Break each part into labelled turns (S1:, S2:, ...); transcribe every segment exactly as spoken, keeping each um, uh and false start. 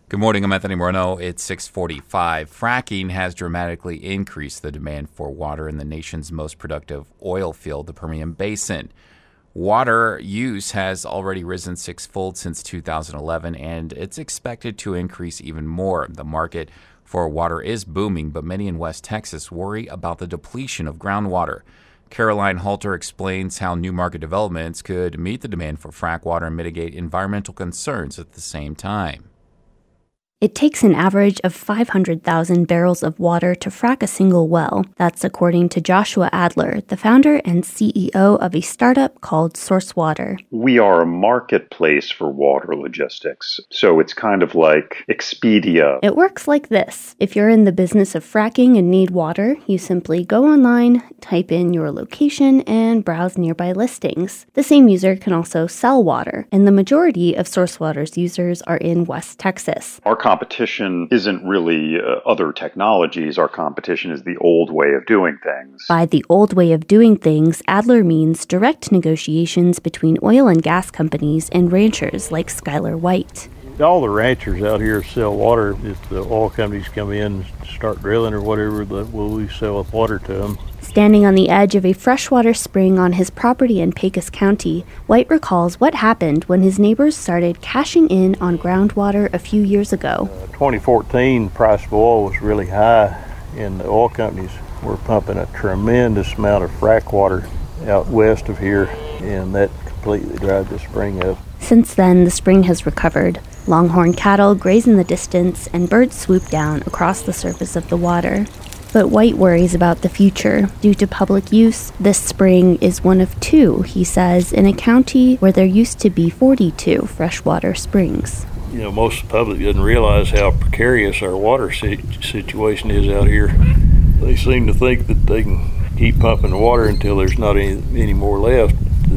S1: Good morning, I'm Anthony Moreno. It's six forty-five. Fracking has dramatically increased the demand for water in the nation's most productive oil field, the Permian Basin. Water use has already risen sixfold since two thousand eleven, and it's expected to increase even more. The market for water is booming, but many in West Texas worry about the depletion of groundwater. Caroline Halter explains how new market developments could meet the demand for frack water and mitigate environmental concerns at the same time.
S2: It takes an average of five hundred thousand barrels of water to frack a single well. That's according to Joshua Adler, the founder and C E O of a startup called Source Water.
S3: We are a marketplace for water logistics, so it's kind of like Expedia.
S2: It works like this. If you're in the business of fracking and need water, you simply go online, type in your location, and browse nearby listings. The same user can also sell water, and the majority of Source Water's users are in West Texas.
S3: Our competition isn't really uh, other technologies. Our competition is the old way of doing things.
S2: By the old way of doing things, Adler means direct negotiations between oil and gas companies and ranchers like Skylar White.
S4: All the ranchers out here sell water. If the oil companies come in and start drilling or whatever, well, we sell water to them.
S2: Standing on the edge of a freshwater spring on his property in Pecos County, White recalls what happened when his neighbors started cashing in on groundwater a few years ago.
S4: Uh, twenty fourteen, price of oil was really high, and the oil companies were pumping a tremendous amount of frack water out west of here, and that completely dried the spring up.
S2: Since then, the spring has recovered. Longhorn cattle graze in the distance, and birds swoop down across the surface of the water. But White worries about the future. Due to public use, this spring is one of two, he says, in a county where there used to be forty-two freshwater springs.
S4: You know, most of the public doesn't realize how precarious our water situation is out here. They seem to think that they can keep pumping the water until there's not any, any more left.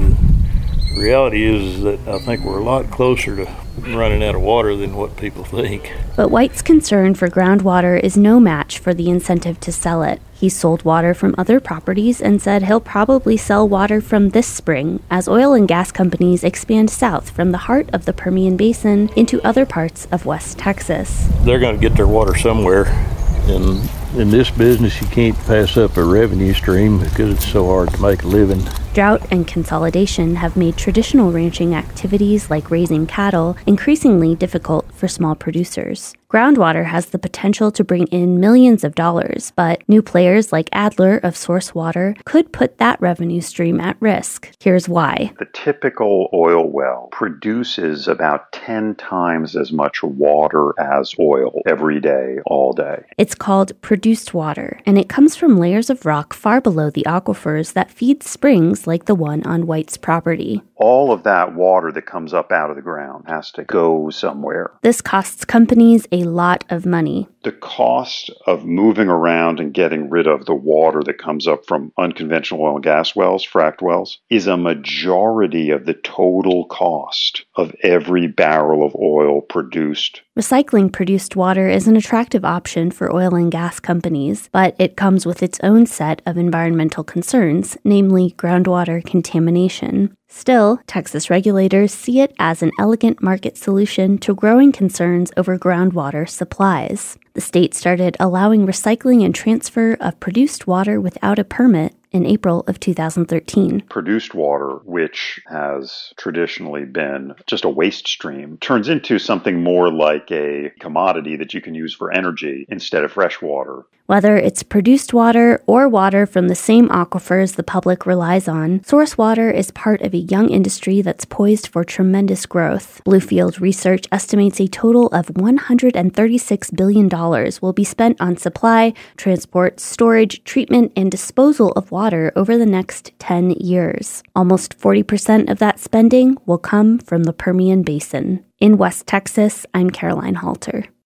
S4: The reality is that I think we're a lot closer to running out of water than what people think.
S2: But White's concern for groundwater is no match for the incentive to sell it. He sold water from other properties and said he'll probably sell water from this spring as oil and gas companies expand south from the heart of the Permian Basin into other parts of West Texas.
S4: They're going to get their water somewhere, and in this business you can't pass up a revenue stream because it's so hard to make a living.
S2: Drought and consolidation have made traditional ranching activities like raising cattle increasingly difficult for small producers. Groundwater has the potential to bring in millions of dollars, but new players like Adler of Source Water could put that revenue stream at risk. Here's why.
S3: The typical oil well produces about ten times as much water as oil every day, all day.
S2: It's called produced water, and it comes from layers of rock far below the aquifers that feed springs like the one on White's property.
S3: All of that water that comes up out of the ground has to go somewhere.
S2: This costs companies a lot of money.
S3: The cost of moving around and getting rid of the water that comes up from unconventional oil and gas wells, fracked wells, is a majority of the total cost of every barrel of oil produced.
S2: Recycling produced water is an attractive option for oil and gas companies, but it comes with its own set of environmental concerns, namely groundwater contamination. Still, Texas regulators see it as an elegant market solution to growing concerns over groundwater supplies. The state started allowing recycling and transfer of produced water without a permit in April of two thousand thirteen.
S3: Produced water, which has traditionally been just a waste stream, turns into something more like a commodity that you can use for energy instead of fresh water.
S2: Whether it's produced water or water from the same aquifers the public relies on, Source Water is part of a young industry that's poised for tremendous growth. Bluefield Research estimates a total of one hundred thirty-six billion dollars will be spent on supply, transport, storage, treatment, and disposal of water over the next ten years. Almost forty percent of that spending will come from the Permian Basin. In West Texas, I'm Caroline Halter.